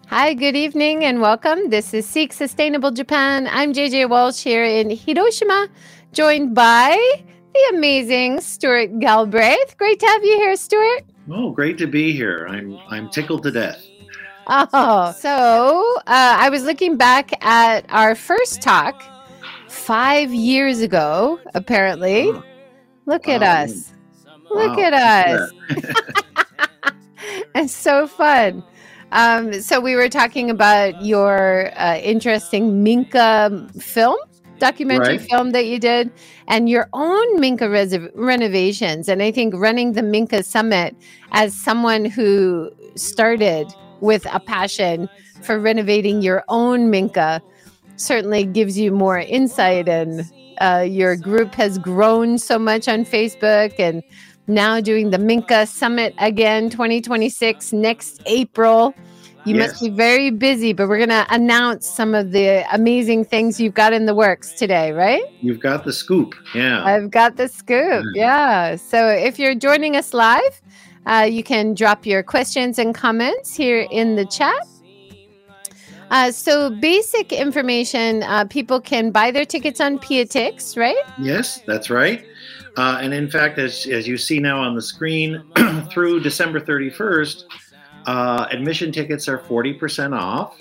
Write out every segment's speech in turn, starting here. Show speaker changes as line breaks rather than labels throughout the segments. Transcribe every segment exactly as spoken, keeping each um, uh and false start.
Hi, good evening and welcome. This is Seek Sustainable Japan. I'm J J Walsh here in Hiroshima, joined by the amazing Stuart Galbraith. Great to have you here, Stuart.
Oh, great to be here. I'm I'm tickled to death.
Oh, so uh, I was looking back at our first talk five years ago, apparently.
Oh,
Look
wow.
at us. Look
Wow.
at us. It's so fun. Um, so we were talking about your uh, interesting Minka film, documentary
Right.
film that you did, and your own Minka res- renovations. And I think running the Minka Summit as someone who started with a passion for renovating your own Minka certainly gives you more insight. And uh, your group has grown so much on Facebook, and now doing the Minka Summit again, twenty twenty-six, next April. You
Yes.
must be very busy, but we're going to announce some of the amazing things you've got in the works today, right?
You've got the scoop. Yeah.
I've got the scoop. Yeah. So if you're joining us live, uh, you can drop your questions and comments here in the chat. Uh, so basic information, uh, people can buy their tickets on Piatix, right?
Yes, that's right. Uh, and in fact, as, as you see now on the screen, through December thirty-first, uh, admission tickets are forty percent off.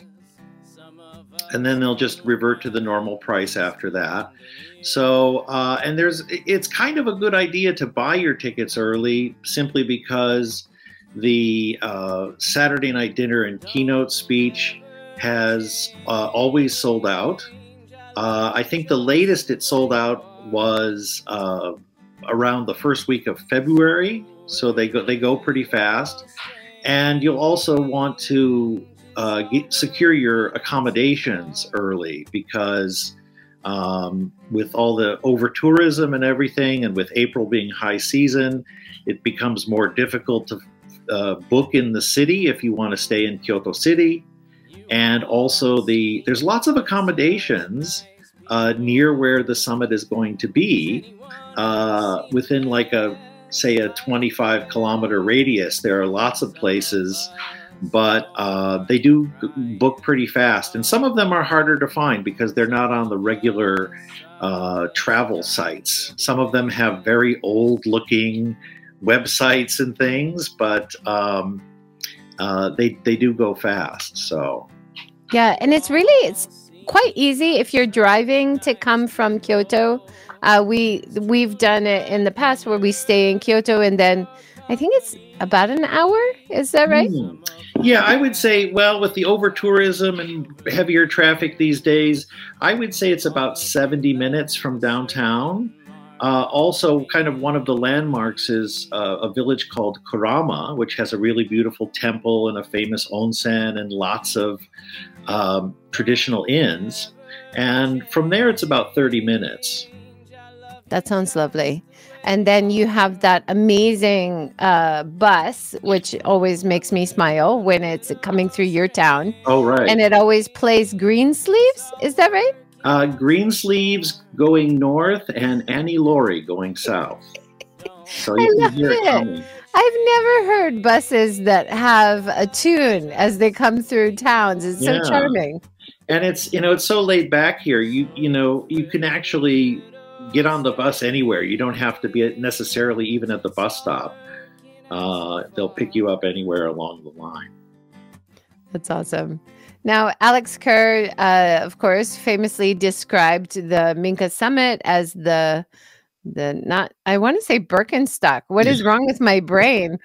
And then they'll just revert to the normal price after that. So, uh, and there's, it's kind of a good idea to buy your tickets early simply because the uh, Saturday night dinner and keynote speech has uh, always sold out. Uh, I think the latest it sold out was uh, around the first week of February. So they go, they go pretty fast. And you'll also want to Uh, get, secure your accommodations early because um, with all the over tourism and everything, and with April being high season, it becomes more difficult to uh, book in the city if you want to stay in Kyoto City. And also the there's lots of accommodations uh, near where the summit is going to be uh, within like a say a twenty-five kilometer radius. There are lots of places. But uh, they do book pretty fast. And some of them are harder to find because they're not on the regular uh, travel sites. Some of them have very old-looking websites and things, but um, uh, they, they do go fast. So,
yeah, and it's really, it's quite easy if you're driving to come from Kyoto. Uh, we, we've done it in the past where we stay in Kyoto and then I think it's about an hour. Is that right?
Hmm. Yeah, I would say, well, with the over tourism and heavier traffic these days, I would say it's about seventy minutes from downtown. Uh, also, kind of one of the landmarks is uh, a village called Kurama, which has a really beautiful temple and a famous onsen and lots of um, traditional inns. And from there, it's about thirty minutes.
That sounds lovely. And then you have that amazing uh, bus, which always makes me smile when it's coming through your town.
Oh, right.
And it always plays Greensleeves. Is that right?
Uh, Greensleeves going north and Annie Laurie going south. So you
I
can
love
hear it
it.
coming.
I've never heard buses that have a tune as they come through towns. It's
Yeah.
so charming.
And it's, you know, it's so laid back here. You, you know, you can actually get on the bus anywhere. You don't have to be necessarily even at the bus stop. Uh, they'll pick you up anywhere along the line.
That's awesome. Now, Alex Kerr, uh, of course, famously described the Minka Summit as the the not. I want to say Birkenstock. What is wrong with my brain?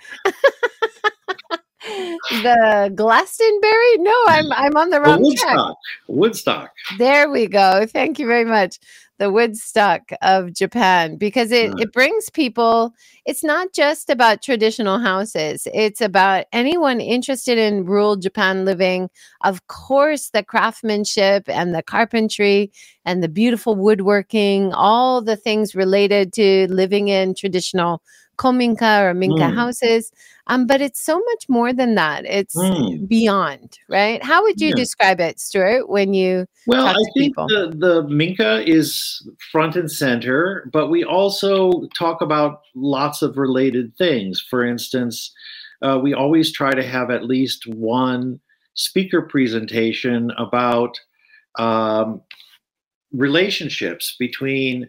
The Glastonbury? No, I'm I'm on the wrong track.
Woodstock. Woodstock.
There we go. Thank you very much. The Woodstock of Japan, because it,
Right.
it brings people, it's not just about traditional houses. It's about anyone interested in rural Japan living. Of course, the craftsmanship and the carpentry and the beautiful woodworking, all the things related to living in traditional kominka or minka
Mm.
houses. Um, but it's so much more than that. It's
Mm.
beyond, right? How would you
Yeah.
describe it, Stuart, when you
Well,
talk
I
to
think
people?
the, the Minka is front and center, but we also talk about lots of related things. For instance, uh, we always try to have at least one speaker presentation about um, relationships between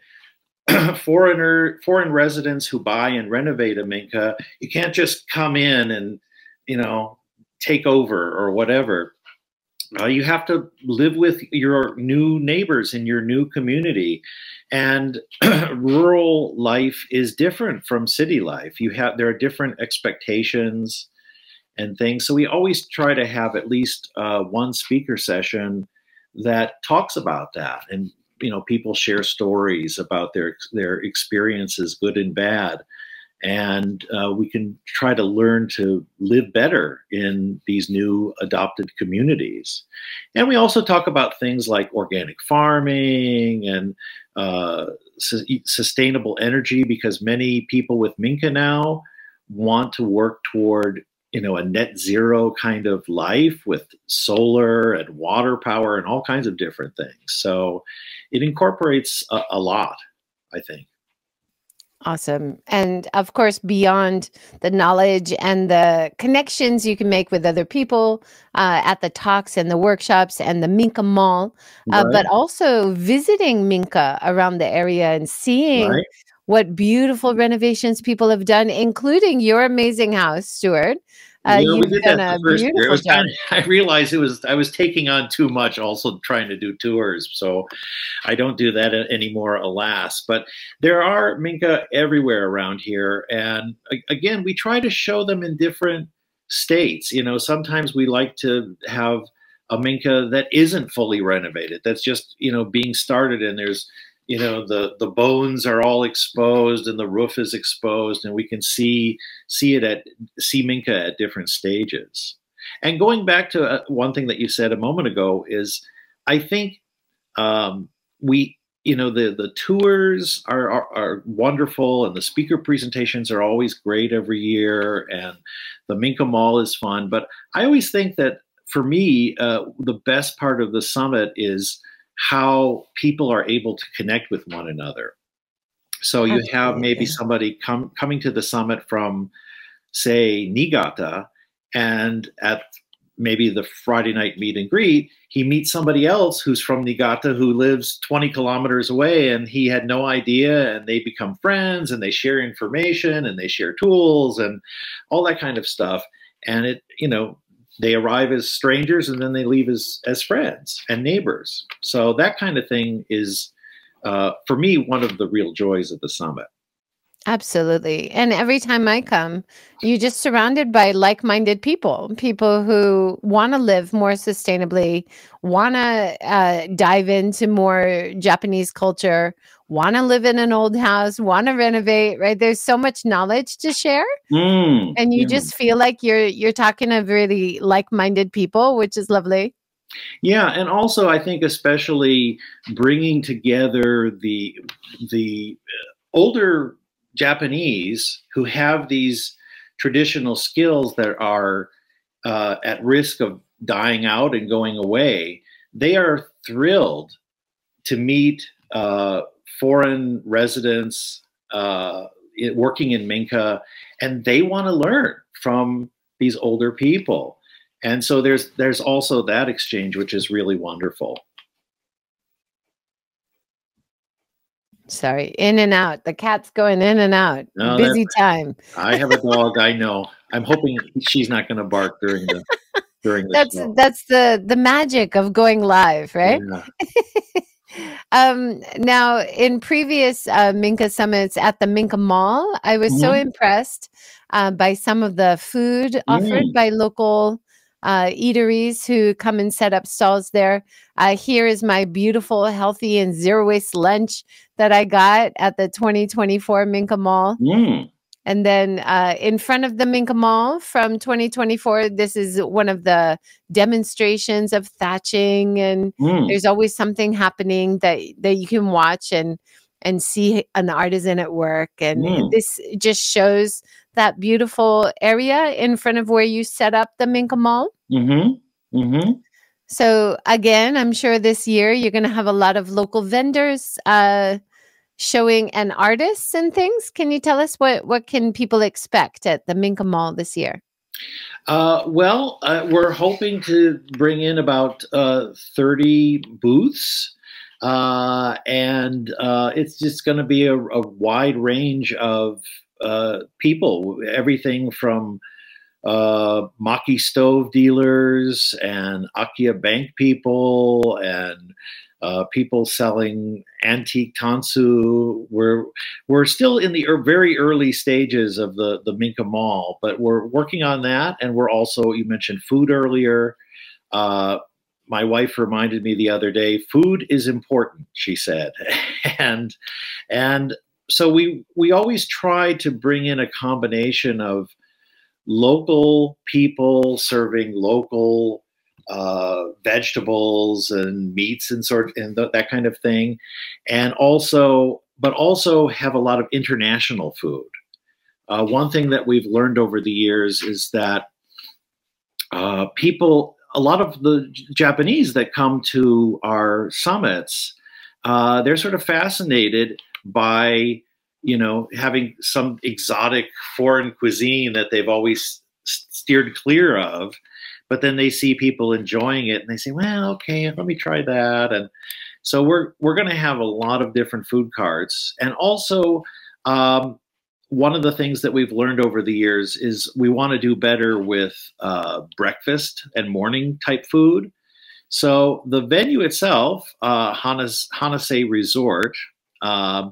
foreigner foreign residents who buy and renovate a Minka. You can't just come in and, you know, take over or whatever. Uh, you have to live with your new neighbors in your new community, and rural life is different from city life. You have there are different expectations and things. So we always try to have at least uh, one speaker session that talks about that, and you know, people share stories about their their experiences, good and bad, and uh, we can try to learn to live better in these new adopted communities. And we also talk about things like organic farming and uh, su sustainable energy, because many people with Minka now want to work toward, you know, a net zero kind of life with solar and water power and all kinds of different things. So it incorporates a, a lot, I think.
Awesome. And of course, beyond the knowledge and the connections you can make with other people uh, at the talks and the workshops and the Minka Mall, uh,
Right.
but also visiting Minka around the area and seeing
Right.
what beautiful renovations people have done, including your amazing house, Stuart. Uh,
Yeah, we
you've
did
done
that
a
the first year. It
beautiful
was
job.
kind of, I realized it was I was taking on too much, also trying to do tours. So I don't do that a- anymore, alas. But there are Minka everywhere around here, and a- again, we try to show them in different states. You know, sometimes we like to have a Minka that isn't fully renovated. That's just, you know, being started, and there's, you know, the the bones are all exposed and the roof is exposed, and we can see see it at see Minka at different stages. And going back to uh, one thing that you said a moment ago is, I think um, we, you know, the the tours are, are are wonderful, and the speaker presentations are always great every year, and the Minka Mall is fun. But I always think that for me, uh, the best part of the summit is how people are able to connect with one another. So you have maybe
Absolutely.
somebody come coming to the summit from, say, Niigata, and at maybe the Friday night meet and greet, he meets somebody else who's from Niigata who lives twenty kilometers away, and he had no idea, and they become friends, and they share information, and they share tools, and all that kind of stuff. And it, you know, they arrive as strangers, and then they leave as, as friends and neighbors. So that kind of thing is, uh, for me, one of the real joys of the summit.
Absolutely. And every time I come, you're just surrounded by like-minded people, people who want to live more sustainably, want to uh, dive into more Japanese culture, want to live in an old house, want to renovate, right? There's so much knowledge to share.
Mm,
And you
yeah.
just feel like you're you're talking to really like-minded people, which is lovely.
Yeah, and also I think especially bringing together the the older Japanese who have these traditional skills that are uh, at risk of dying out and going away. They are thrilled to meet uh, foreign residents uh, i- working in Minka, and they want to learn from these older people. And so there's there's also that exchange, which is really wonderful.
Sorry, in and out. The cat's going in and out.
No, that's,
Busy time.
I have a dog. I know. I'm hoping she's not going to bark during the during the
That's
show.
that's the the magic of going live, right?
Yeah.
Um, now, in previous uh, Minka summits at the Minka Mall, I was so
Mhm.
impressed uh, by some of the food offered
Mm.
by local uh, eateries who come and set up stalls there. Uh, here is my beautiful, healthy, and zero waste lunch that I got at the twenty twenty-four Minka Mall.
Mm.
And then uh, in front of the Minka Mall from twenty twenty-four, this is one of the demonstrations of thatching, and
Mm.
there's always something happening that that you can watch and and see an artisan at work. And
Mm.
this just shows that beautiful area in front of where you set up the Minka Mall.
Mm-hmm. Mm-hmm.
So again, I'm sure this year you're going to have a lot of local vendors uh, showing and artists and things. Can you tell us what what can people expect at the Minka Mall this year?
Uh, well, uh, we're hoping to bring in about uh, thirty booths, uh, and uh, it's just going to be a, a wide range of uh, people, everything from uh, Maki stove dealers and Akia bank people and uh, people selling antique tansu. We're we're still in the er, very early stages of the the Minka Mall, but we're working on that, and we're also, you mentioned food earlier. Uh, my wife reminded me the other day, food is important, she said, and and so we we always try to bring in a combination of local people serving local uh, vegetables and meats and sort and th- that kind of thing, and also, but also have a lot of international food. Uh, one thing that we've learned over the years is that uh, people, a lot of the J- Japanese that come to our summits, uh, they're sort of fascinated by, you know, having some exotic foreign cuisine that they've always s- steered clear of, but then they see people enjoying it and they say, well, okay, let me try that. And so we're we're going to have a lot of different food carts. And also, um, one of the things that we've learned over the years is we want to do better with uh, breakfast and morning type food. So the venue itself, uh, Hanas, Hanase Resort, uh,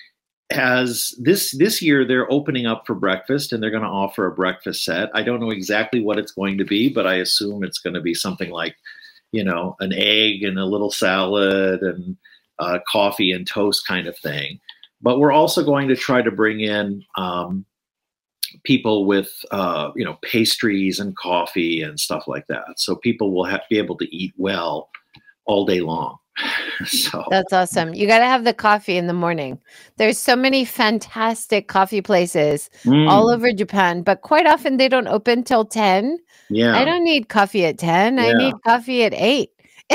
has this this year they're opening up for breakfast, and they're going to offer a breakfast set. I don't know exactly what it's going to be, but I assume it's going to be something like, you know, an egg and a little salad and uh, coffee and toast kind of thing. But we're also going to try to bring in um, people with, uh, you know, pastries and coffee and stuff like that. So people will have, be able to eat well all day long. So
That's awesome. You got to have the coffee in the morning. There's so many fantastic coffee places all
mm,
over Japan, but quite often they don't open till ten. I
yeah,
don't need coffee at ten. I
yeah,
need coffee at eight.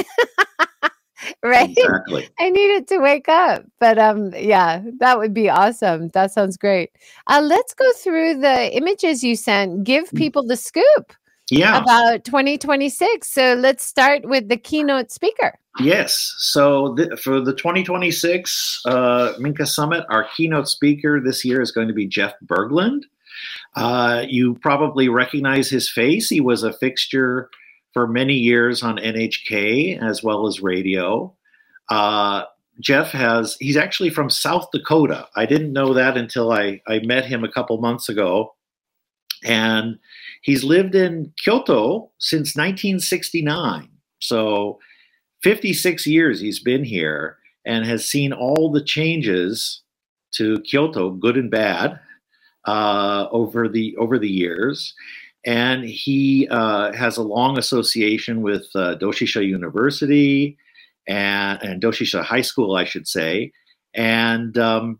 Right?
exactly.
I needed to wake up. But um yeah, that would be awesome. That sounds great. Uh let's go through the images you sent. Give people the scoop
Yeah.
about twenty twenty-six. So let's start with the keynote speaker.
Yes. So th- for the twenty twenty-six uh, Minka Summit, our keynote speaker this year is going to be Jeff Berglund. Uh, you probably recognize his face. He was a fixture for many years on N H K as well as radio. Uh, Jeff has, he's actually from South Dakota. I didn't know that until I, I met him a couple months ago. And he's lived in Kyoto since nineteen sixty-nine. So fifty-six years he's been here and has seen all the changes to Kyoto, good and bad, uh, over the over the years. And he uh, has a long association with uh, Doshisha University and, and Doshisha High School, I should say. And um,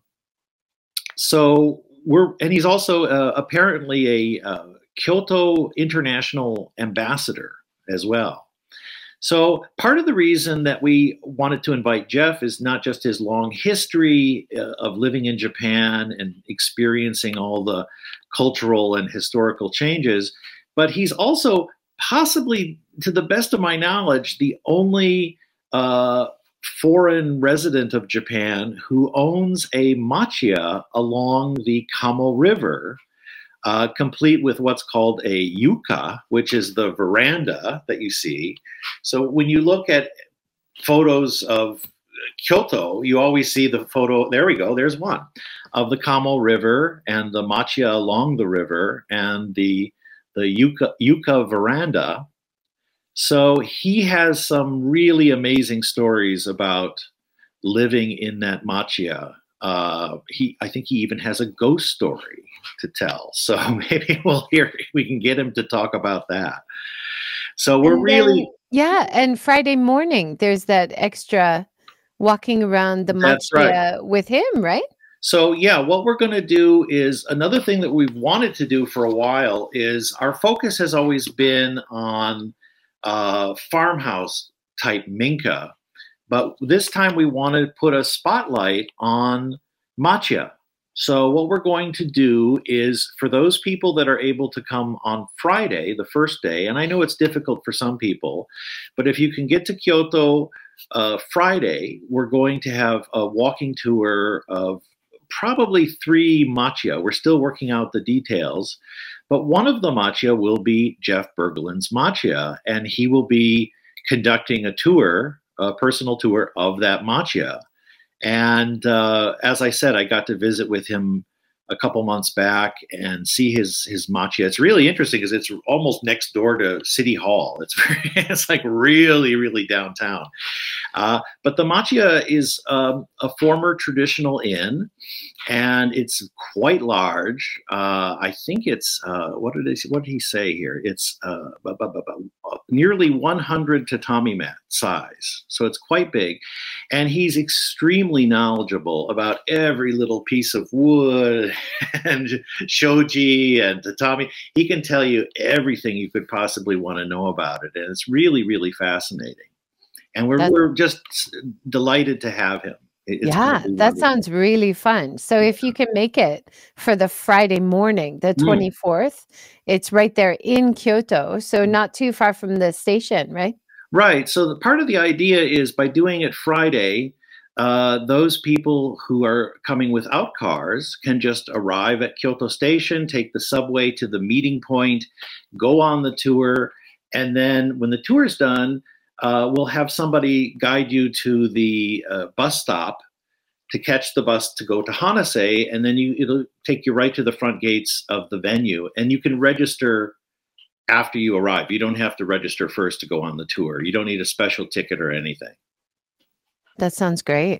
so we're, and he's also uh, apparently a uh, Kyoto International Ambassador as well. So part of the reason that we wanted to invite Jeff is not just his long history uh, of living in Japan and experiencing all the cultural and historical changes, but he's also possibly, to the best of my knowledge, the only uh, foreign resident of Japan who owns a machiya along the Kamo River, Uh, complete with what's called a yuka, which is the veranda that you see. So when you look at photos of Kyoto, you always see the photo, there we go, there's one, of the Kamo River and the machiya along the river and the, the yuka, yuka veranda. So he has some really amazing stories about living in that machiya. Uh, he, I think he even has a ghost story to tell. So maybe we'll hear, we can get him to talk about that. So we're
And
really,
then, yeah, and Friday morning, there's that extra walking around the
that's right.
machiya with him, right?
So yeah, what we're going to do is another thing that we've wanted to do for a while is our focus has always been on uh, farmhouse type Minka, but this time we want to put a spotlight on machiya So what we're going to do is, for those people that are able to come on Friday, the first day, and I know it's difficult for some people, but if you can get to Kyoto uh, Friday, we're going to have a walking tour of probably three matcha. We're still working out the details, but one of the matcha will be Jeff Bergelin's matcha, and he will be conducting a tour, a personal tour of that matcha. And uh, as I said, I got to visit with him a couple months back and see his his matcha. It's really interesting because it's almost next door to City Hall. It's it's like really, really downtown. Uh, but the matcha is um, a former traditional inn, and it's quite large. Uh, I think it's uh, what did he what did he say here? It's uh, bu- bu- bu- bu- nearly one hundred tatami mat size, so it's quite big. And he's extremely knowledgeable about every little piece of wood and shoji and tatami. He can tell you everything you could possibly want to know about it, and it's really, really fascinating. And we're, we're just delighted to have him. It's
yeah, that sounds really fun. So if you can make it for the Friday morning, the twenty-fourth, mm. it's right there in Kyoto, so not too far from the station, right?
Right. So the, part of the idea is by doing it Friday, uh, those people who are coming without cars can just arrive at Kyoto Station, take the subway to the meeting point, go on the tour, and then when the tour is done, uh, we'll have somebody guide you to the uh, bus stop to catch the bus to go to Hanase, and then you, it'll take you right to the front gates of the venue, and you can register after you arrive. You don't have to register first to go on the tour. You don't need a special ticket or anything.
That sounds great.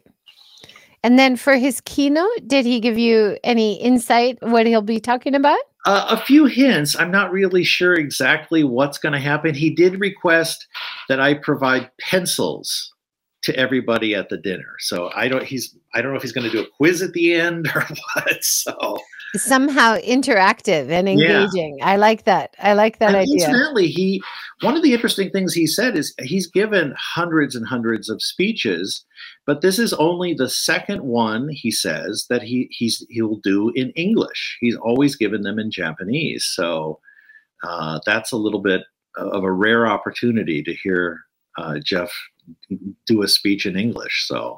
And then for his keynote, did he give you any insight what he'll be talking about?
Uh, a few hints. I'm not really sure exactly what's going to happen. He did request that I provide pencils to everybody at the dinner. So I don't he's I don't know if he's going to do a quiz at the end or what. So
somehow interactive and engaging. Yeah. I like that. I like that
and
idea.
Incidentally, he one of the interesting things he said is he's given hundreds and hundreds of speeches, but this is only the second one, he says, that he he's he'll do in English. He's always given them in Japanese. So uh, that's a little bit of a rare opportunity to hear uh, Jeff do a speech in English. So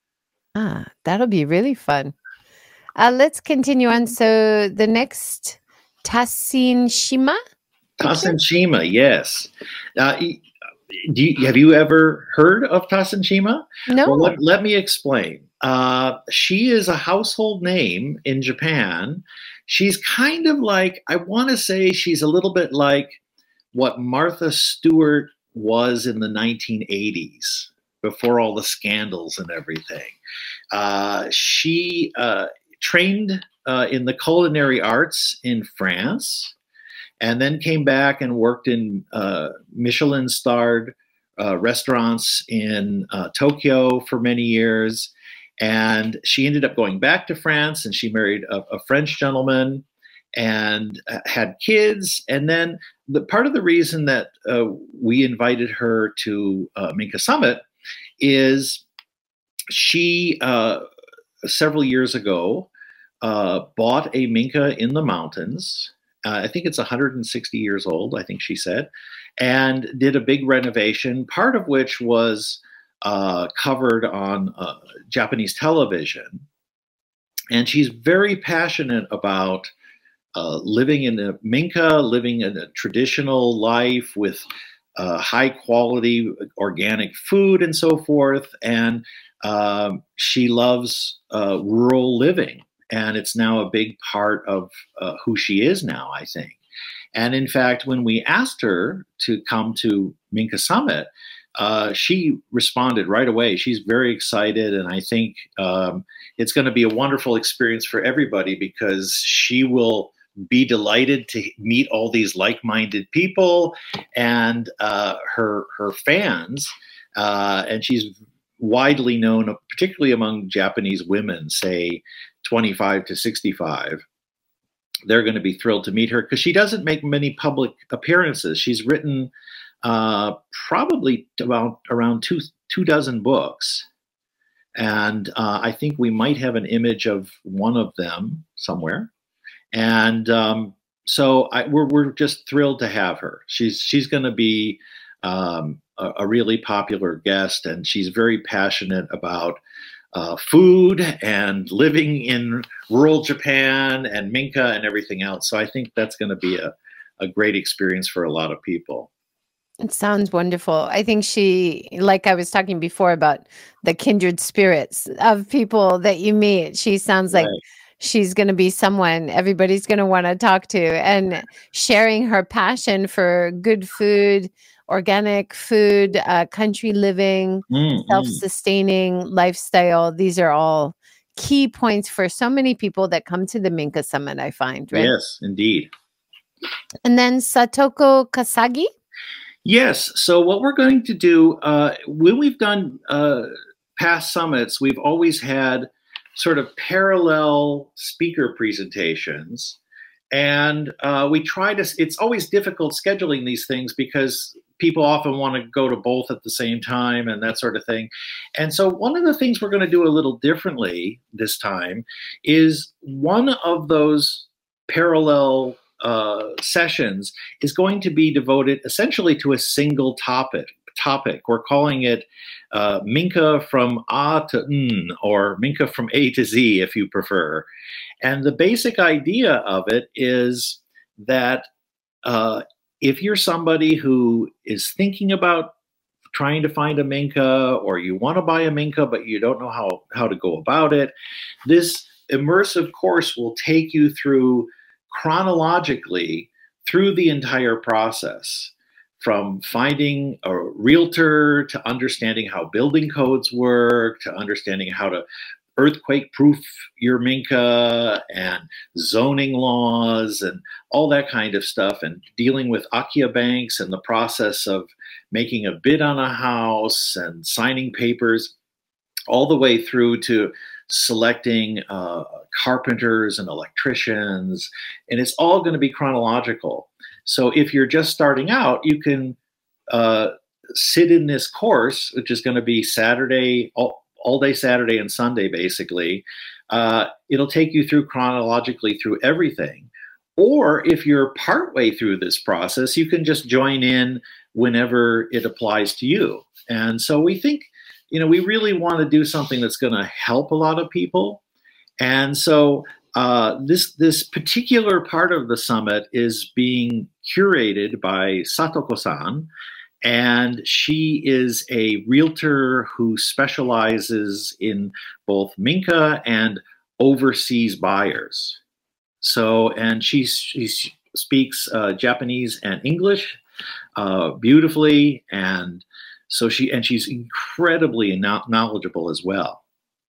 ah, that'll be really fun. Uh, let's continue on. So the next, Tassin Shima?
Tassin Shima, yes. Uh, do you, have you ever heard of Tassin Shima?
No.
Well, let, let me explain. Uh, she is a household name in Japan. She's kind of like, I want to say she's a little bit like what Martha Stewart was in the nineteen eighties, before all the scandals and everything. Uh, she uh, trained uh, in the culinary arts in France, and then came back and worked in uh, Michelin-starred uh, restaurants in uh, Tokyo for many years. And she ended up going back to France, and she married a, a French gentleman and uh, had kids. And then the part of the reason that uh, we invited her to uh, Minka Summit is she, uh, several years ago, uh, bought a Minka in the mountains. Uh, I think it's one hundred sixty years old, I think she said, and did a big renovation, part of which was uh, covered on uh, Japanese television. And she's very passionate about uh, living in a Minka, living in a traditional life with uh, high quality organic food and so forth. And um, she loves uh, rural living. And it's now a big part of uh, who she is now, I think. And in fact, when we asked her to come to Minka Summit, uh, she responded right away. She's very excited. And I think um, it's going to be a wonderful experience for everybody, because she will be delighted to meet all these like-minded people and uh, her, her fans. Uh, and she's widely known, particularly among Japanese women, say twenty-five to sixty-five. They're going to be thrilled to meet her, because she doesn't make many public appearances. She's written uh, probably about around two two dozen books, And uh, I think we might have an image of one of them somewhere. And um, so I, we're we're just thrilled to have her. She's she's going to be um, a, a really popular guest, and she's very passionate about uh, food and living in rural Japan and Minka and everything else. So I think that's going to be a, a great experience for a lot of people.
It sounds wonderful. I think she, like I was talking before about the kindred spirits of people that you meet, she sounds like
Right.
she's going to be someone everybody's going to want to talk to, and sharing her passion for good food, organic food, uh, country living,
Mm, mm.
self-sustaining lifestyle. These are all key points for so many people that come to the Minka Summit, I find, right?
Yes, indeed.
And then Satoko Kasagi.
Yes. So what we're going to do, uh, when we've done uh, past summits, we've always had sort of parallel speaker presentations. And uh, we try to, it's always difficult scheduling these things because people often want to go to both at the same time and that sort of thing. And so one of the things we're going to do a little differently this time is one of those parallel uh, sessions is going to be devoted essentially to a single topic. Topic. We're calling it uh, Minka from A to N, or Minka from A to Z, if you prefer. And the basic idea of it is that uh, if you're somebody who is thinking about trying to find a Minka, or you want to buy a Minka but you don't know how, how to go about it, this immersive course will take you through chronologically through the entire process, from finding a realtor to understanding how building codes work, to understanding how to earthquake-proof your Minka, and zoning laws and all that kind of stuff, and dealing with Akia banks and the process of making a bid on a house and signing papers, all the way through to selecting uh, carpenters and electricians. And it's all going to be chronological. So if you're just starting out, you can uh, sit in this course, which is going to be Saturday, all, all day Saturday and Sunday, basically. Uh, it'll take you through chronologically through everything. Or if you're partway through this process, you can just join in whenever it applies to you. And so we think, you know, we really want to do something that's going to help a lot of people. And so uh, this this particular part of the summit is being curated by Satoko-san, and she is a realtor who specializes in both Minka and overseas buyers. So, and she, she speaks uh, Japanese and English uh, beautifully, and so she and she's incredibly knowledgeable as well.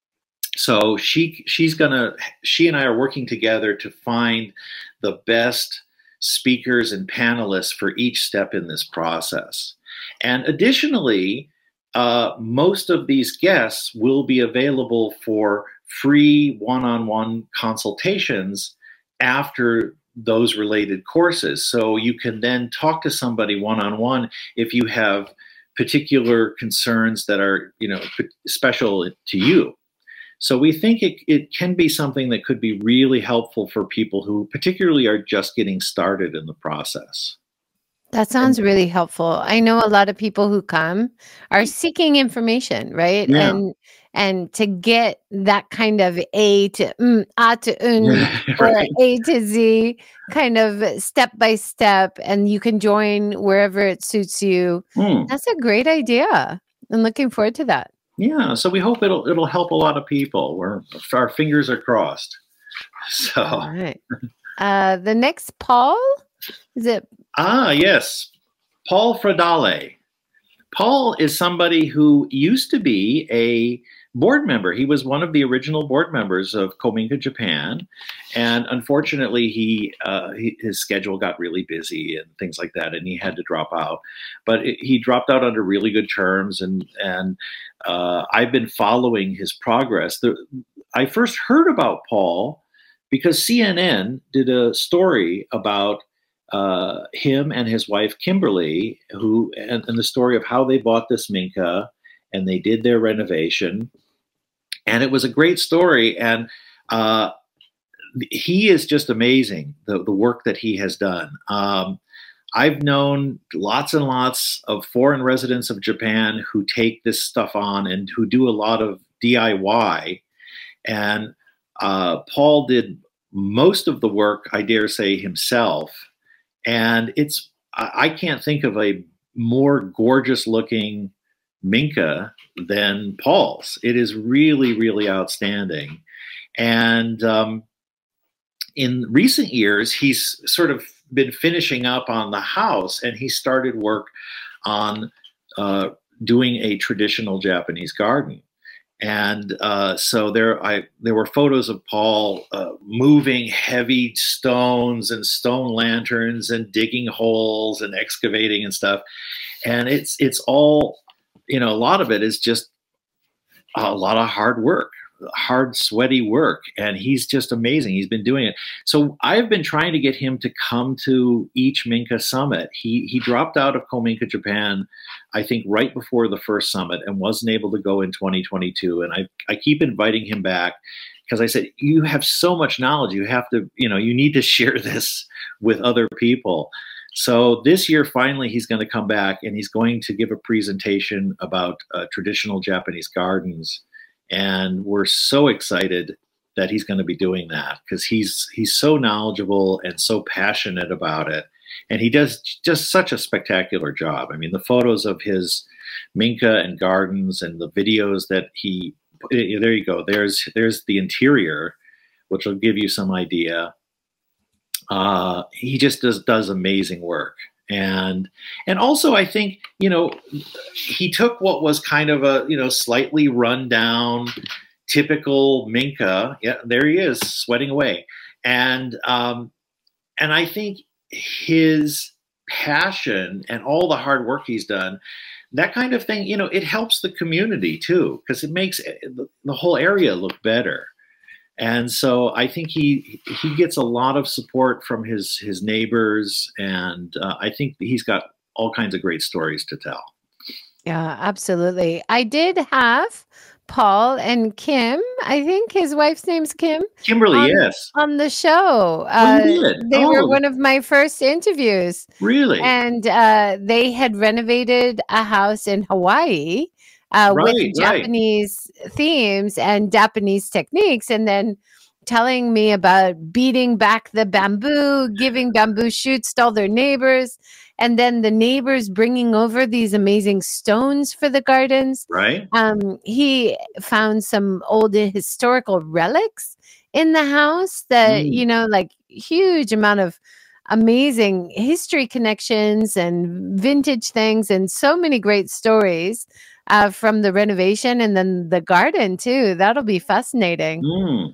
So she she's gonna she and I are working together to find the best speakers and panelists for each step in this process. And additionally, uh, most of these guests will be available for free one-on-one consultations after those related courses. So you can then talk to somebody one-on-one if you have particular concerns that are, you know, special to you. So we think it, it can be something that could be really helpful for people who particularly are just getting started in the process.
That sounds really helpful. I know a lot of people who come are seeking information, right?
Yeah.
And and to get that kind of A to mm, A to un, or
Right.
A to Z kind of step by step, and you can join wherever it suits you.
Hmm.
That's a great idea. I'm looking forward to that.
Yeah, so we hope it'll it'll help a lot of people. We're our fingers are crossed. So
All right. Uh, the next Paul, is it?
ah yes, Paul Fradale. Paul is somebody who used to be a board member. He was one of the original board members of Kominka Japan, and unfortunately, he, uh, he his schedule got really busy and things like that, and he had to drop out. But it, he dropped out under really good terms, and and uh, I've been following his progress. The, I first heard about Paul because C N N did a story about uh, him and his wife Kimberly, who and, and the story of how they bought this Minka and they did their renovation. And it was a great story. And uh, he is just amazing, the, the work that he has done. Um, I've known lots and lots of foreign residents of Japan who take this stuff on and who do a lot of D I Y. And uh, Paul did most of the work, I dare say, himself. And it's, I can't think of a more gorgeous looking Minka than Paul's. It is really, really outstanding. And um, in recent years, he's sort of been finishing up on the house, and he started work on uh, doing a traditional Japanese garden. And uh, so there, I there were photos of Paul uh, moving heavy stones and stone lanterns and digging holes and excavating and stuff. And it's it's all, you know, a lot of it is just a lot of hard work, hard, sweaty work. And he's just amazing. He's been doing it. So I've been trying to get him to come to each Minka summit. He he dropped out of Kominka Japan, I think, right before the first summit, and wasn't able to go in twenty twenty-two. And I I keep inviting him back because I said, you have so much knowledge. You have to, you know, you need to share this with other people. So this year, finally, he's going to come back, and he's going to give a presentation about uh, traditional Japanese gardens. And we're so excited that he's going to be doing that, because he's he's so knowledgeable and so passionate about it. And he does just such a spectacular job. I mean, the photos of his Minka and gardens and the videos that he, there you go. There's, there's the interior, which will give you some idea. Uh, he just does, does amazing work. And, and also I think, you know, he took what was kind of a, you know, slightly run down, typical Minka. Yeah, there he is, sweating away. And, um, and I think his passion and all the hard work he's done, that kind of thing, you know, it helps the community too, because it makes the whole area look better. And so I think he he gets a lot of support from his his neighbors, and uh, I think he's got all kinds of great stories to tell.
Yeah, absolutely. I did have Paul and Kim, I think his wife's name's Kim.
Kimberly,
on,
yes.
On the show.
Uh, oh, you did?
They
oh.
were one of my first interviews.
Really?
And uh, they had renovated a house in Hawaii uh,
right,
with Japanese
right.
themes and Japanese techniques. And then telling me about beating back the bamboo, giving bamboo shoots to all their neighbors, and then the neighbors bringing over these amazing stones for the gardens.
Right.
Um, he found some old historical relics in the house that, mm. you know, like huge amount of amazing history connections and vintage things, and so many great stories uh, from the renovation, and then the garden too. That'll be fascinating.
Mm.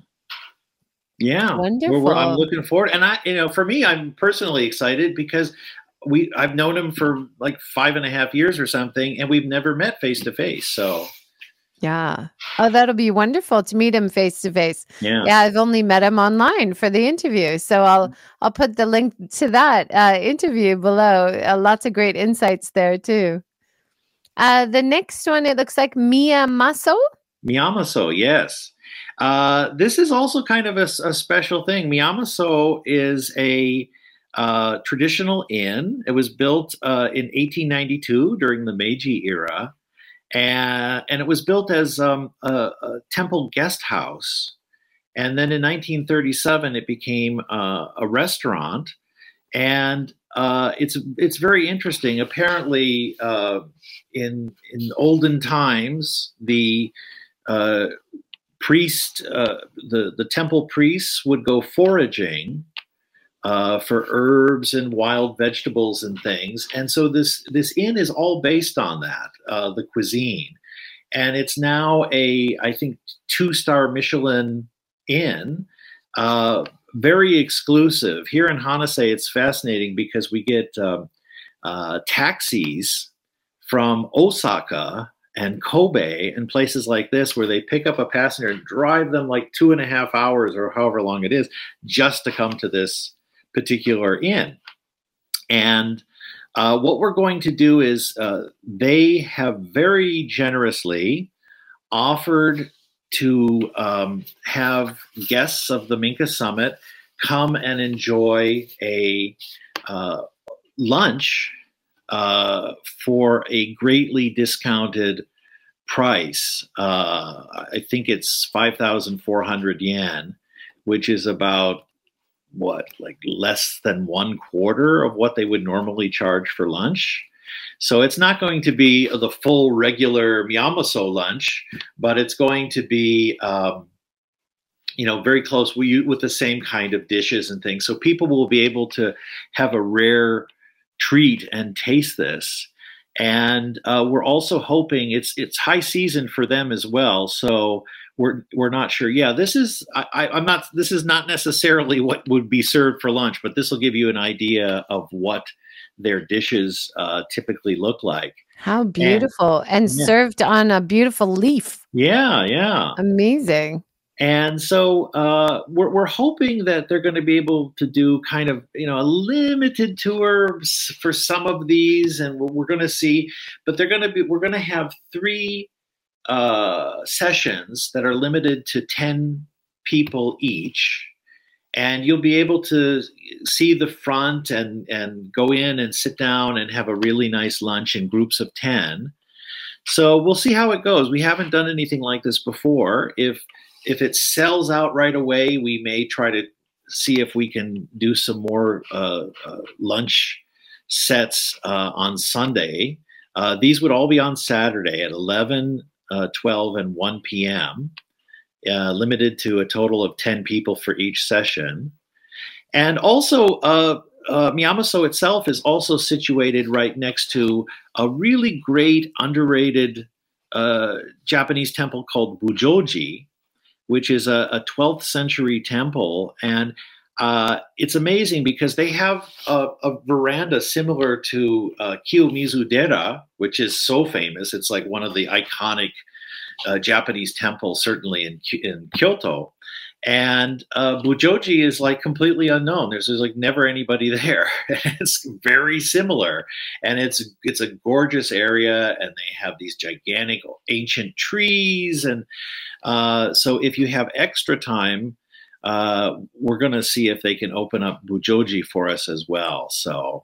Yeah,
wonderful.
We're, we're, I'm looking forward, and I, you know, for me, I'm personally excited because we, I've known him for like five and a half years or something, and we've never met face to face. So,
yeah, oh, that'll be wonderful to meet him face to face.
Yeah,
yeah, I've only met him online for the interview, so I'll I'll put the link to that uh, interview below. Uh, lots of great insights there too. Uh, the next one, it looks like Miyamaso.
Miyamaso, yes. Uh, this is also kind of a, a special thing. Miyamaso is a uh, traditional inn. It was built uh, in eighteen ninety-two during the Meiji era, and, and it was built as um, a, a temple guest house. And then in nineteen thirty-seven, it became uh, a restaurant. And uh, it's it's very interesting. Apparently, uh, in in olden times, the uh, priest, uh, the the temple priests would go foraging uh, for herbs and wild vegetables and things, and so this this inn is all based on that, uh, the cuisine, and it's now a I think two star Michelin inn, uh, very exclusive here in Hanase. It's fascinating because we get uh, uh, taxis from Osaka and Kobe and places like this where they pick up a passenger and drive them like two and a half hours or however long it is just to come to this particular inn. And uh, what we're going to do is uh, they have very generously offered to um, have guests of the Minka Summit come and enjoy a uh, lunch uh, for a greatly discounted price. Uh, I think it's five thousand four hundred yen, which is about what, like less than one quarter of what they would normally charge for lunch. So it's not going to be the full regular Miyamoso lunch, but it's going to be, um, you know, very close with the same kind of dishes and things. So people will be able to have a rare treat and taste this. And uh, we're also hoping it's it's high season for them as well. So we're we're not sure. Yeah, this is I, I'm not. This is not necessarily what would be served for lunch, but this will give you an idea of what their dishes uh, typically look like.
How beautiful. And, and
yeah.
served on a beautiful leaf.
Yeah, yeah.
Amazing.
And so uh, we're, we're hoping that they're going to be able to do kind of, you know, a limited tour for some of these, and we're, we're going to see, but they're going to be, we're going to have three uh, sessions that are limited to ten people each. And you'll be able to see the front and, and go in and sit down and have a really nice lunch in groups of ten. So we'll see how it goes. We haven't done anything like this before. If if it sells out right away, we may try to see if we can do some more uh, uh, lunch sets uh, on Sunday. Uh, these would all be on Saturday at eleven, uh, twelve, and one p m Uh, limited to a total of ten people for each session. And also, uh, uh, Miyamoso itself is also situated right next to a really great, underrated uh, Japanese temple called Bujoji, which is a, a twelfth century temple. And uh, it's amazing because they have a, a veranda similar to uh, Kiyomizu Dera, which is so famous. It's like one of the iconic Uh, Japanese temple, certainly in in Kyoto, and uh, Bujoji is like completely unknown. There's, there's like never anybody there. It's very similar, and it's it's a gorgeous area, and they have these gigantic ancient trees, and uh, so if you have extra time, uh, we're going to see if they can open up Bujoji for us as well. So.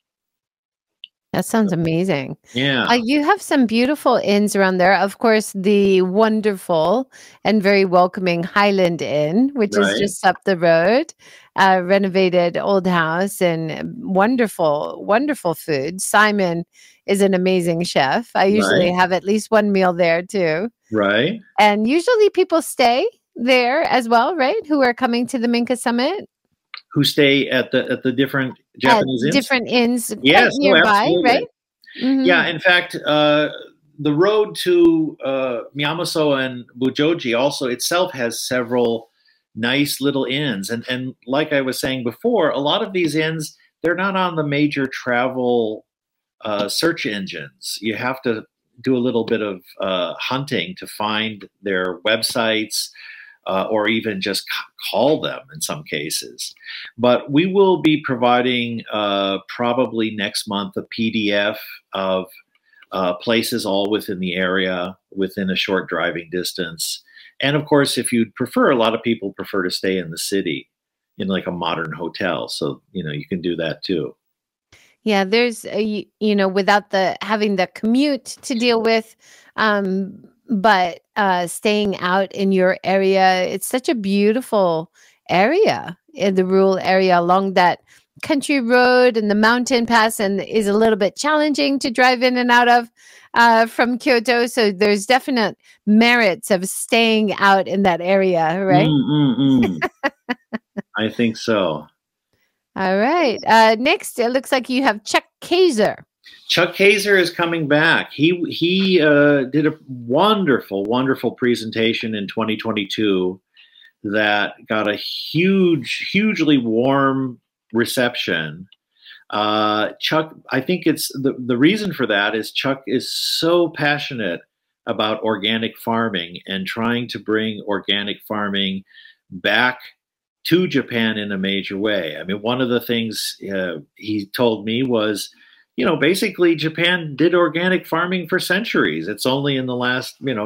That sounds amazing.
Yeah.
Uh, you have some beautiful inns around there. Of course, the wonderful and very welcoming Highland Inn, which
Right.
is just up the road, uh, renovated old house and wonderful, wonderful food. Simon is an amazing chef. I usually
Right.
have at least one meal there too.
Right.
And usually people stay there as well, right? Who are coming to the Minka Summit?
Who stay at the at the different Japanese
At
inns?
different inns quite
Yes, oh,
nearby,
absolutely.
right? Mhm.
Yeah, in fact, uh, the road to uh, Miyamoso and Bujoji also itself has several nice little inns. And, and like I was saying before, a lot of these inns, they're not on the major travel uh, search engines. You have to do a little bit of uh, hunting to find their websites, Uh, or even just c- call them in some cases. But we will be providing uh, probably next month a P D F of uh, places all within the area, within a short driving distance. And of course, if you'd prefer, a lot of people prefer to stay in the city in like a modern hotel. So, you know, you can do that too.
Yeah, there's a, you, you know, without the having the commute to deal with, um, but uh, staying out in your area, it's such a beautiful area in the rural area along that country road and the mountain pass, and is a little bit challenging to drive in and out of uh, from Kyoto. So there's definite merits of staying out in that area, right?
Mm, mm, mm. I think so.
All right. Uh, next, it looks like you have Chuck Kaiser.
Chuck Kaiser is coming back. He he uh, did a wonderful, wonderful presentation in twenty twenty-two that got a huge, hugely warm reception. Uh, Chuck, I think it's the, the reason for that is Chuck is so passionate about organic farming and trying to bring organic farming back to Japan in a major way. I mean, one of the things uh, he told me was, you know, basically Japan did organic farming for centuries. It's only in the last, you know,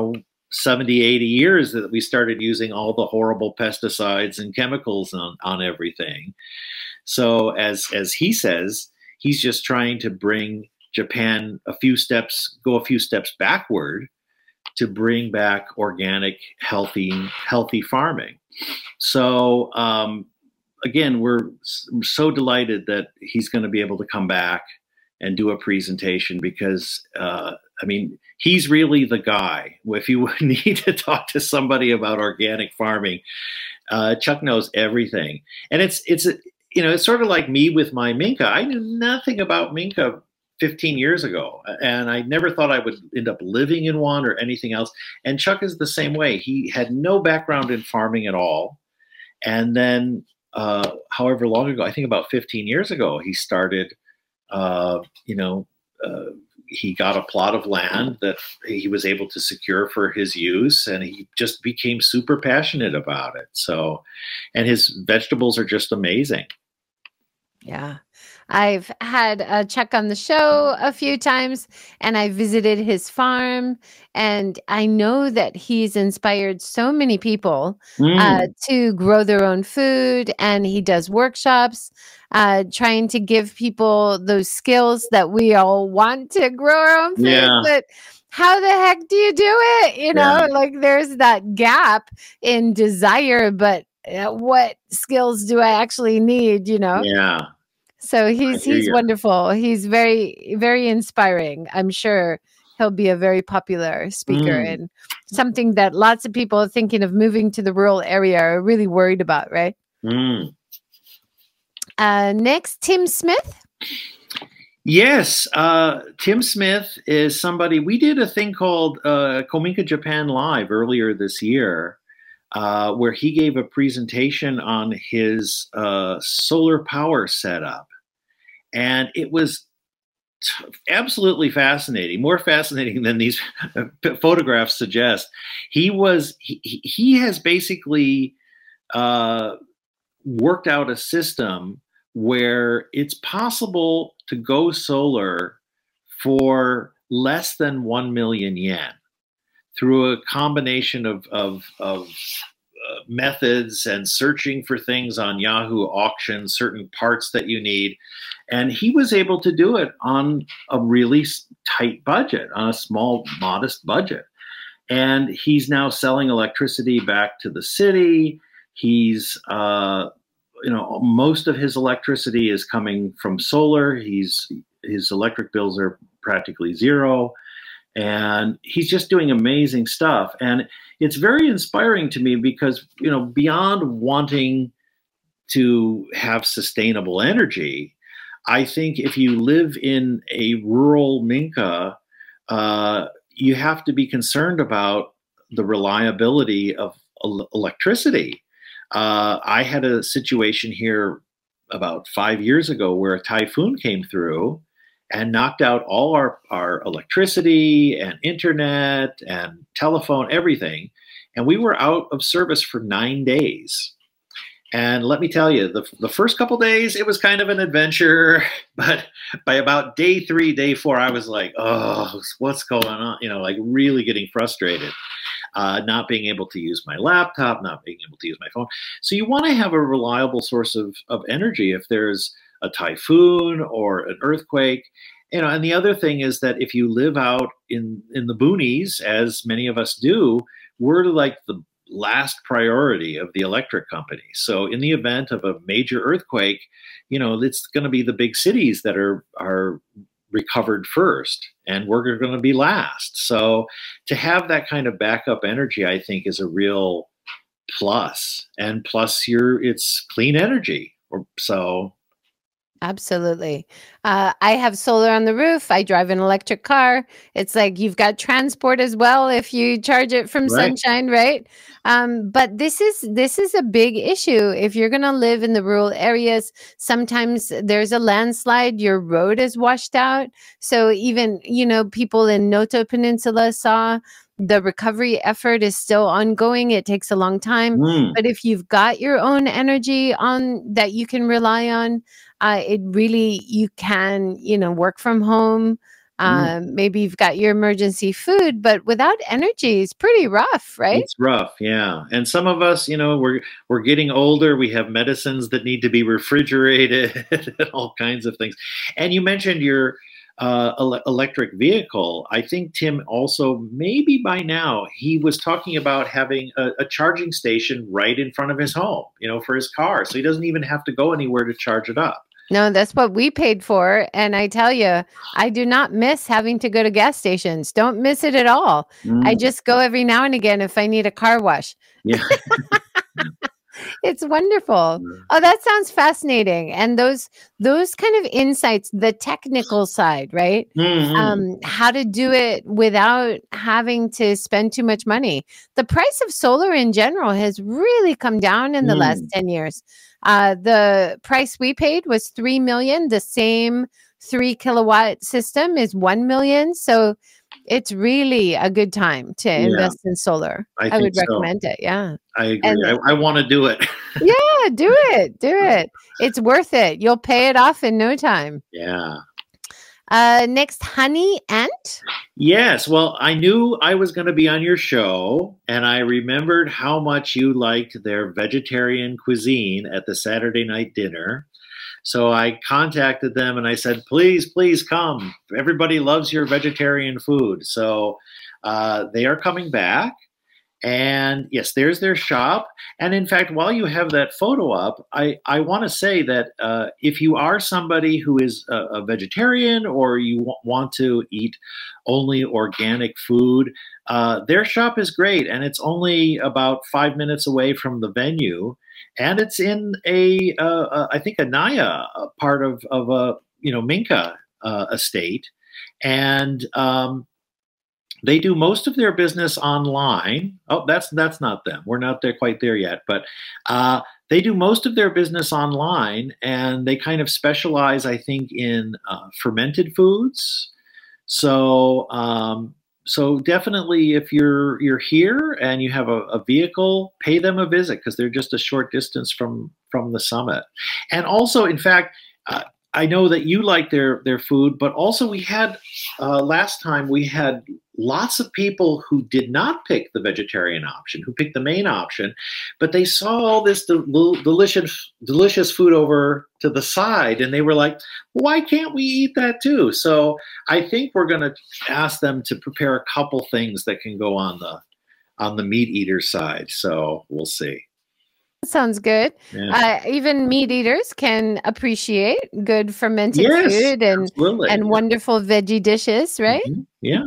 seventy, eighty years that we started using all the horrible pesticides and chemicals on, on everything. So as, as he says, he's just trying to bring Japan a few steps, go a few steps backward to bring back organic, healthy, healthy farming. So um, again, we're so delighted that he's going to be able to come back and do a presentation because, uh, I mean, he's really the guy. If you need to talk to somebody about organic farming, uh, Chuck knows everything. And it's, it's, you know, it's sort of like me with my Minka. I knew nothing about Minka fifteen years ago, and I never thought I would end up living in one or anything else. And Chuck is the same way. He had no background in farming at all. And then, uh, however long ago, I think about fifteen years ago, he started, uh, you know, uh, he got a plot of land that he was able to secure for his use, and he just became super passionate about it. So, and his vegetables are just amazing.
Yeah. I've had a Chuck on the show a few times, and I visited his farm, and I know that he's inspired so many people mm. uh, to grow their own food, and he does workshops uh, trying to give people those skills that we all want to grow our own food. Yeah. But how the heck do you do it? You know, yeah. like there's that gap in desire, but uh, what skills do I actually need, you know?
Yeah.
So he's he's you. wonderful. He's very, very inspiring. I'm sure he'll be a very popular speaker mm. and something that lots of people thinking of moving to the rural area are really worried about, right?
Mm.
Uh, next, Tim Smith.
Yes, uh, Tim Smith is somebody, we did a thing called uh, Kominka Japan Live earlier this year, uh, where he gave a presentation on his uh, solar power setup. And it was t- absolutely fascinating, more fascinating than these photographs suggest. He was, he, he has basically uh, worked out a system where it's possible to go solar for less than one million yen through a combination of, of, of uh, methods and searching for things on Yahoo auctions, certain parts that you need. And he was able to do it on a really tight budget, on a small, modest budget. And he's now selling electricity back to the city. He's, uh, you know, most of his electricity is coming from solar. He's, his electric bills are practically zero. And he's just doing amazing stuff. And it's very inspiring to me because, you know, beyond wanting to have sustainable energy, I think if you live in a rural Minka, uh, you have to be concerned about the reliability of el- electricity. Uh, I had a situation here about five years ago where a typhoon came through and knocked out all our, our electricity and internet and telephone, everything. And we were out of service for nine days. And let me tell you, the, the first couple days, it was kind of an adventure. But by about day three, day four, I was like, oh, what's going on? You know, like really getting frustrated, uh, not being able to use my laptop, not being able to use my phone. So you want to have a reliable source of, of energy if there's a typhoon or an earthquake. You know, and the other thing is that if you live out in, in the boonies, as many of us do, we're like the last priority of the electric company. So in the event of a major earthquake, you know, it's going to be the big cities that are, are recovered first, and we're going to be last. So to have that kind of backup energy, I think, is a real plus. And plus, you're, it's clean energy. So
absolutely. Uh, I have solar on the roof. I drive an electric car. It's like you've got transport as well if you charge it from right. sunshine, right? Um, but this is this is a big issue. If you're going to live in the rural areas, sometimes there's a landslide. Your road is washed out. So even, you know, people in Noto Peninsula saw the recovery effort is still ongoing. It takes a long time. Mm. But if you've got your own energy on that you can rely on, uh, it really, you can, you know, work from home, Um, mm. Maybe you've got your emergency food, but without energy, it's pretty rough, right?
It's rough, yeah. And some of us, you know, we're we're getting older. We have medicines that need to be refrigerated and all kinds of things. And you mentioned your uh, ele- electric vehicle. I think Tim also, maybe by now, he was talking about having a, a charging station right in front of his home, you know, for his car. So he doesn't even have to go anywhere to charge it up.
No, that's what we paid for. And I tell you, I do not miss having to go to gas stations. Don't miss it at all. Mm. I just go every now and again if I need a car wash. Yeah. It's wonderful. Oh, that sounds fascinating. And those those kind of insights, the technical side, right? Mm-hmm. Um, how to do it without having to spend too much money. The price of solar in general has really come down in the mm. last ten years. Uh, the price we paid was three million. The same three kilowatt system is one million. So it's really a good time to yeah. invest in solar. I, I would recommend so. it. Yeah.
I agree. And, I, I want to do it.
Yeah, do it. Do it. It's worth it. You'll pay it off in no time.
Yeah.
Uh, next, Honey Ant.
Yes. Well, I knew I was going to be on your show, and I remembered how much you liked their vegetarian cuisine at the Saturday night dinner. So I contacted them and I said, please, please come. Everybody loves your vegetarian food. So uh, they are coming back. And yes, there's their shop. And in fact, while you have that photo up, I, I want to say that uh, if you are somebody who is a, a vegetarian or you w- want to eat only organic food, uh, their shop is great. And it's only about five minutes away from the venue. And it's in a, uh, uh, I think, a Naya part of, of a, you know, Minka uh, estate. And um, they do most of their business online. Oh, that's that's not them. We're not there quite there yet. But uh, they do most of their business online, and they kind of specialize, I think, in uh, fermented foods. So, um, so definitely, if you're you're here and you have a, a vehicle, pay them a visit because they're just a short distance from from the summit. And also, in fact. Uh, I know that you like their, their food, but also we had, uh, last time we had lots of people who did not pick the vegetarian option, who picked the main option, but they saw all this del- delicious, delicious food over to the side and they were like, why can't we eat that too? So I think we're going to ask them to prepare a couple things that can go on the, on the meat eater side. So we'll see.
Sounds good. Yeah. Uh, even meat eaters can appreciate good fermented yes, food and absolutely. and wonderful veggie dishes, right?
Mm-hmm. Yeah.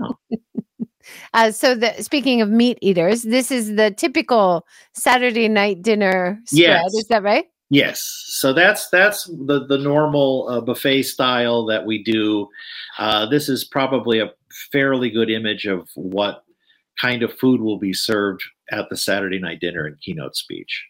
uh, so, the, speaking of meat eaters, this is the typical Saturday night dinner spread. Yes. Is that right?
Yes. So that's that's the the normal uh, buffet style that we do. Uh, this is probably a fairly good image of what kind of food will be served at the Saturday night dinner and keynote speech.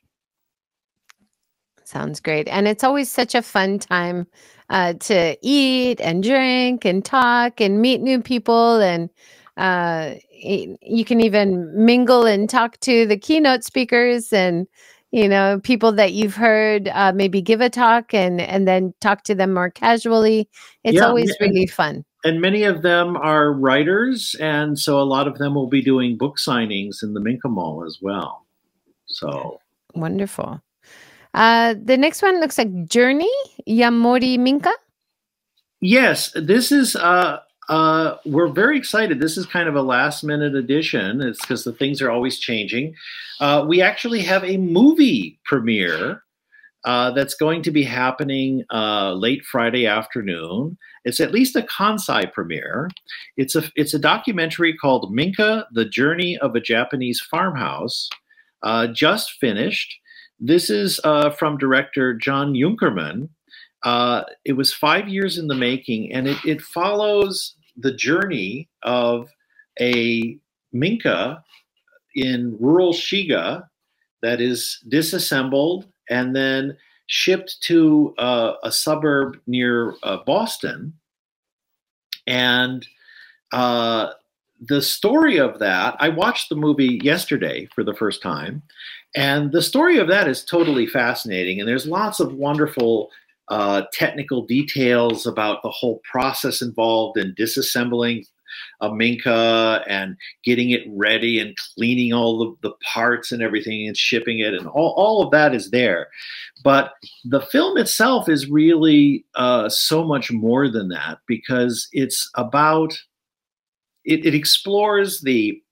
Sounds great. And it's always such a fun time uh, to eat and drink and talk and meet new people. And uh, you can even mingle and talk to the keynote speakers and, you know, people that you've heard uh, maybe give a talk and, and then talk to them more casually. It's yeah, always and, really fun.
And many of them are writers. And so a lot of them will be doing book signings in the Minka Mall as well. So
wonderful. Uh, the next one looks like Journey, Yamori Minka.
Yes, this is, uh, uh, we're very excited. This is kind of a last minute addition. It's because the things are always changing. Uh, we actually have a movie premiere uh, that's going to be happening uh, late Friday afternoon. It's at least a Kansai premiere. It's a, it's a documentary called Minka, The Journey of a Japanese Farmhouse, uh, just finished. This is uh, from director John Junkerman. Uh, it was five years in the making, and it, it follows the journey of a Minka in rural Shiga that is disassembled and then shipped to uh, a suburb near uh, Boston. And uh, the story of that, I watched the movie yesterday for the first time. And the story of that is totally fascinating. And there's lots of wonderful uh, technical details about the whole process involved in disassembling a Minca and getting it ready and cleaning all the, the parts and everything and shipping it, and all, all of that is there. But the film itself is really uh, so much more than that, because it's about, it, it explores the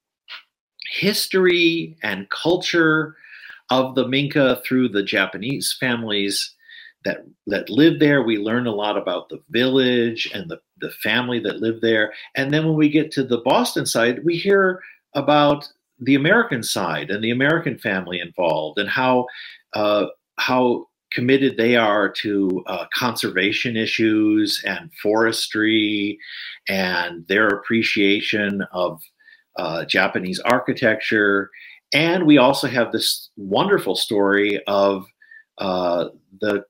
history and culture of the Minca through the Japanese families that that lived there. We learn a lot about the village and the, the family that lived there. And then when we get to the Boston side, we hear about the American side and the American family involved, and how uh, how committed they are to uh, conservation issues and forestry, and their appreciation of uh, Japanese architecture. And we also have this wonderful story of uh, the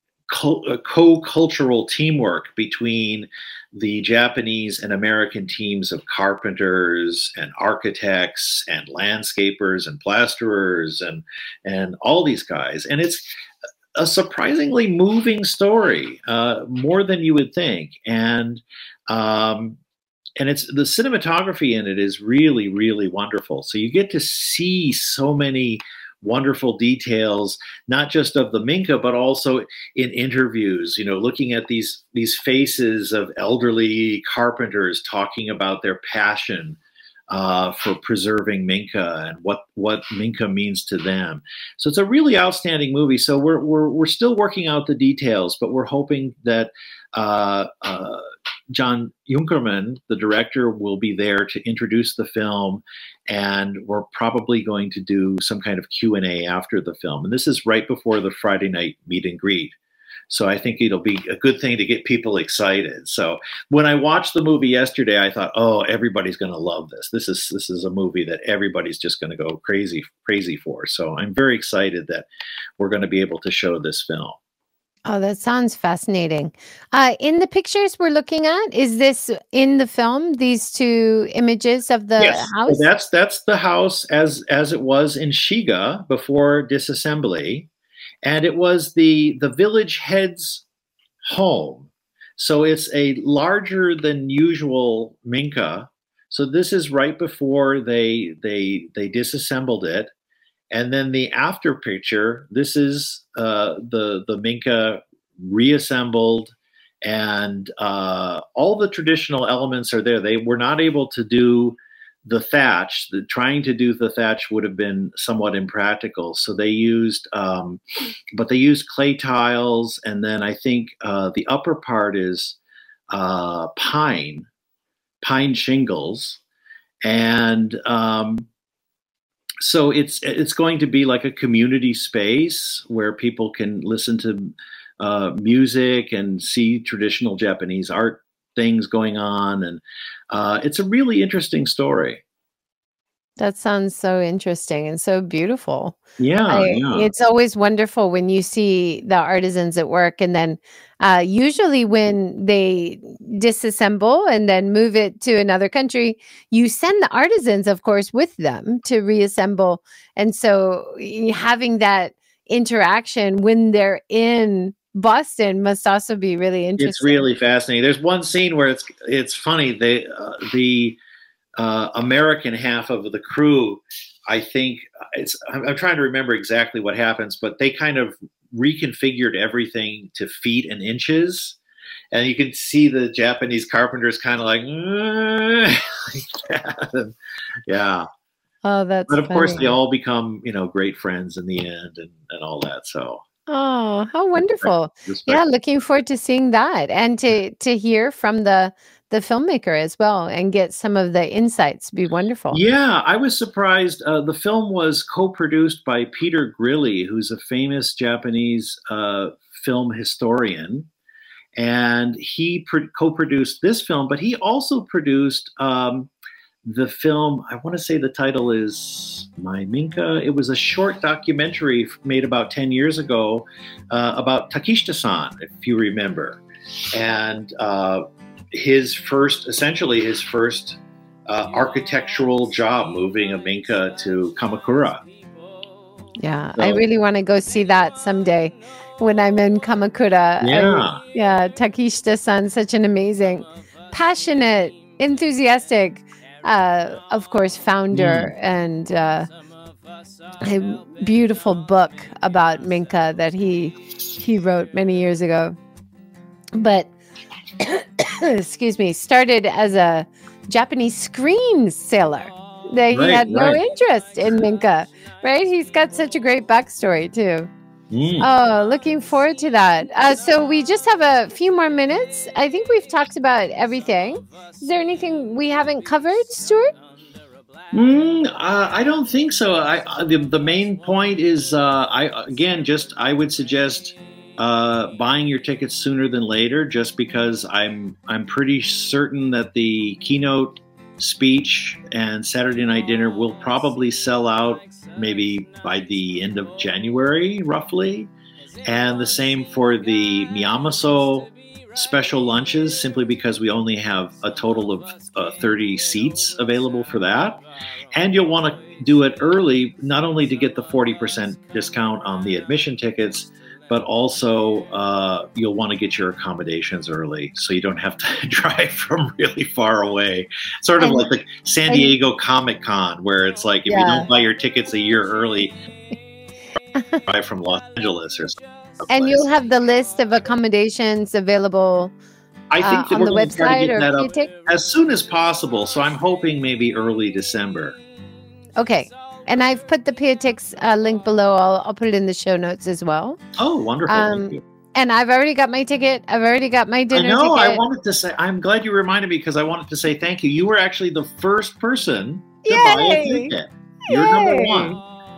co-cultural teamwork between the Japanese and American teams of carpenters and architects and landscapers and plasterers and and all these guys. And it's a surprisingly moving story, uh, more than you would think. And um, and it's the cinematography in it is really, really wonderful. So you get to see so many wonderful details, not just of the Minca, but also in interviews, you know, looking at these, these faces of elderly carpenters talking about their passion uh, for preserving Minca and what, what Minca means to them. So it's a really outstanding movie. So we're, we're, we're still working out the details, but we're hoping that uh, uh, John Junkerman, the director, will be there to introduce the film, and we're probably going to do some kind of Q and A after the film. And this is right before the Friday night meet and greet. So I think it'll be a good thing to get people excited. So when I watched the movie yesterday, I thought, oh, everybody's going to love this. This is this is a movie that everybody's just going to go crazy, crazy for. So I'm very excited that we're going to be able to show this film.
Oh, that sounds fascinating. Uh, in the pictures we're looking at, is this in the film, these two images of the
yes,
house?
So that's that's the house as as it was in Shiga before disassembly. And it was the the village head's home. So it's a larger than usual Minca. So this is right before they they they disassembled it. And then the after picture, this is uh, the, the Minca reassembled, and uh, all the traditional elements are there. They were not able to do the thatch. The, trying to do the thatch would have been somewhat impractical. So they used, um, but they used clay tiles. And then I think uh, the upper part is uh, pine, pine shingles. And um, So it's it's going to be like a community space where people can listen to uh, music and see traditional Japanese art things going on, and uh, it's a really interesting story.
That sounds so interesting and so beautiful.
Yeah,
I,
yeah.
It's always wonderful when you see the artisans at work, and then uh, usually when they disassemble and then move it to another country, you send the artisans, of course, with them to reassemble. And so y- having that interaction when they're in Boston must also be really interesting.
It's really fascinating. There's one scene where it's it's funny. They uh, the uh, American half of the crew, I think it's. I'm, I'm trying to remember exactly what happens, but they kind of reconfigured everything to feet and inches, and you can see the Japanese carpenters kind of like, like that. Yeah.
Oh, that's
But of
funny.
course, they all become, you know, great friends in the end, and, and all that. So.
Oh, how wonderful.
Respect.
Yeah, looking forward to seeing that, and to to hear from the the filmmaker as well and get some of the insights. Be wonderful.
Yeah, I was surprised. Uh, the film was co-produced by Peter Grilli, who's a famous Japanese uh, film historian. And he pro- co-produced this film, but he also produced um, the film, I want to say the title is My Minca. It was a short documentary made about ten years ago uh, about Takeshita-san, if you remember. And uh, his first, essentially his first uh, architectural job, moving a Minca to Kamakura.
Yeah,
So-
I really want to go see that someday. when I'm in Kamakura.
Yeah.
I, yeah. Takeshita-san, such an amazing, passionate, enthusiastic, uh, of course, founder
Mm.
and uh, a beautiful book about Minka that he he wrote many years ago. But excuse me, started as a Japanese screen sailor. That he
Right,
had no
right.
interest in Minka, right? He's got such a great backstory too.
Mm.
Oh, looking forward to that. Uh, so we just have a few more minutes. I think we've talked about everything. Is there anything we haven't covered, Stuart?
Mm, uh, I don't think so. I, uh, the, the main point is, uh, I again, just I would suggest uh, buying your tickets sooner than later, just because I'm I'm pretty certain that the keynote speech and Saturday night dinner will probably sell out maybe by the end of January, roughly, and the same for the Miyamaso special lunches, simply because we only have a total of uh, thirty seats available for that. And you'll want to do it early, not only to get the forty percent discount on the admission tickets, but also uh, you'll want to get your accommodations early so you don't have to drive from really far away. Sort of
And-
like the San Diego Comic Con, where it's like if you
Yeah.
don't buy your tickets a year early, drive from Los Angeles or something.
And you'll have the list of accommodations available
I think
uh,
that
on
we're
the
going to try to
website
get
or
that up
P-Tick?
as soon as possible. So I'm hoping maybe early December.
Okay. And I've put the P-Tick's uh, link below. I'll, I'll put it in the show notes as well.
Oh, wonderful.
Um,
Thank you.
And I've already got my ticket. I've already got my
I
dinner
know.
ticket.
I wanted to say, I'm glad you reminded me, because I wanted to say thank you. You were actually the first person to
Yay!
buy a ticket. You're number
Yay!
one.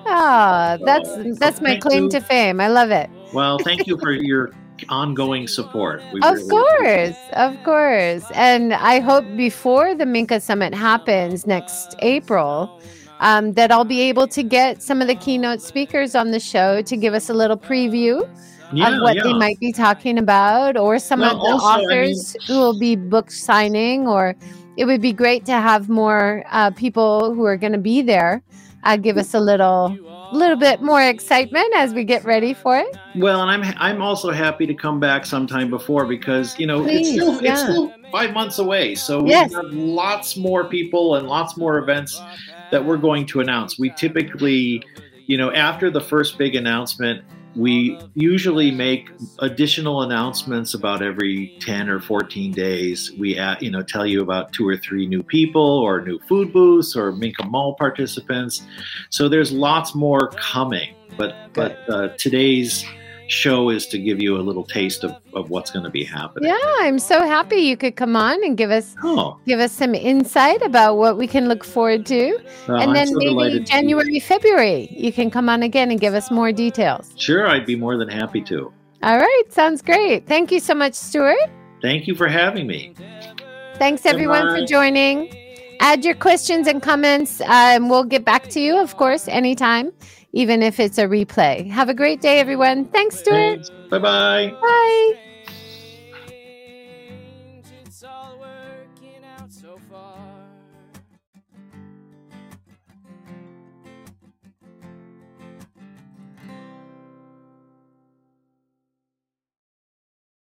Ah, that's
So,
that's my
thank
claim
you.
to fame. I love it.
Well, thank you for your ongoing support. We
Of
really
course, of course. And I hope before the Minka Summit happens next April, um, that I'll be able to get some of the keynote speakers on the show to give us a little preview
Yeah,
of what
yeah.
they might be talking about, or some
Well,
of the
also, I mean-
authors who will be book signing, or it would be great to have more uh, people who are going to be there uh, give us a little little bit more excitement as we get ready for it.
Well, and I'm I'm also happy to come back sometime before, because you know
Please,
it's still
yeah.
it's still five months away, so we
Yes.
have lots more people and lots more events that we're going to announce. We typically, you know, after the first big announcement, we usually make additional announcements about every ten or fourteen days. We, uh, you know, tell you about two or three new people or new food booths or Minka Mall participants. So there's lots more coming. But but uh, today's show is to give you a little taste of, of what's going to be happening.
Yeah, I'm so happy you could come on and give us
Oh,
give us some insight about what we can look forward to.
well,
and
I'm
then
so
maybe
delighted to be here.
January, February, you can come on again and give us more details.
Sure, I'd be more than happy to.
All right, sounds great. Thank you so much, Stuart.
Thank you for having me.
Thanks everyone
Goodbye.
for joining. Add your questions and comments, uh, and we'll get back to you, of course, anytime, even if it's a replay. Have a great day, everyone. Thanks, Stuart.
Thanks. Bye-bye.
Bye.
It's all working out so far.